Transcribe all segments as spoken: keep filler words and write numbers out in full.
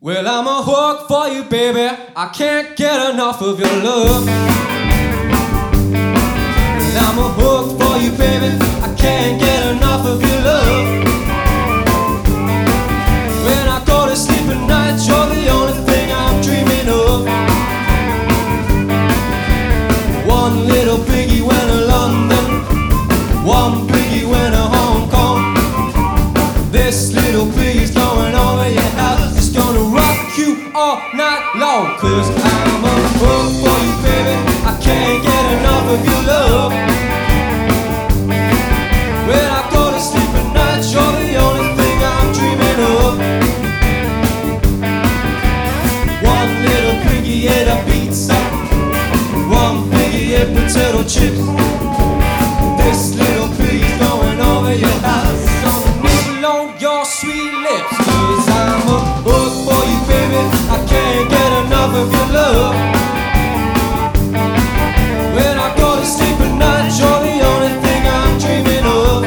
Well, I'm a hook for you, baby. I can't get enough of your love. Well, I'm a hook for you, baby. I can't get enough of your love. When I go to sleep at night, you're the only thing I'm dreaming of. One little piggy went to London, one piggy went to Hong Kong. This little piggy's going over your house. It's gonna rock you all night long. Cause I'm a hook for you, baby. I can't get enough of your love. When I go to sleep at night, you're the only thing I'm dreaming of. One little piggy ate a pizza, one piggy ate potato chips. This little piggy's going over your house. Your sweet lips. Cause I'm a hook for you, baby. I can't get enough of your love. When I go to sleep at night, you're the only thing I'm dreaming of.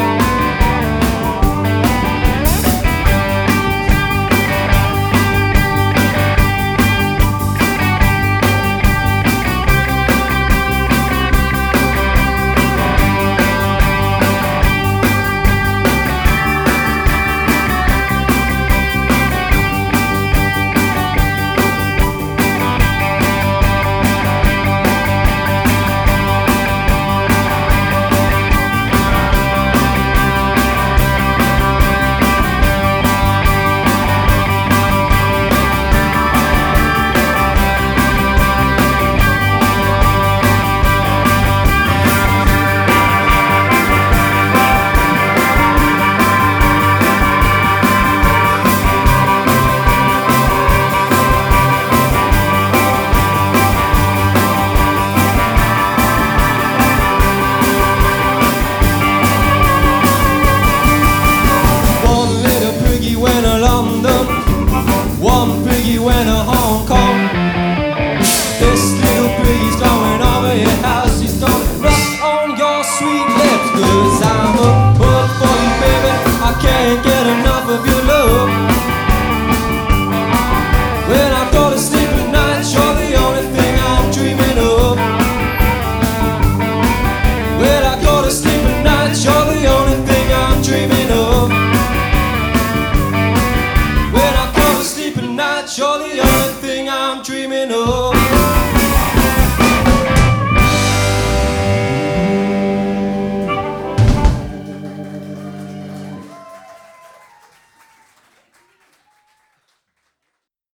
One piggy went to Hong Kong. This little piggy's going over your house. He's gonna rock on your sweet lips. Cause I'm a hook for you, baby. I can't get enough of your love. When I go to sleep at night, you're the only thing I'm dreaming of. When I go to sleep at night, you're the only thing I'm dreaming of. You're the only thing I'm dreaming of.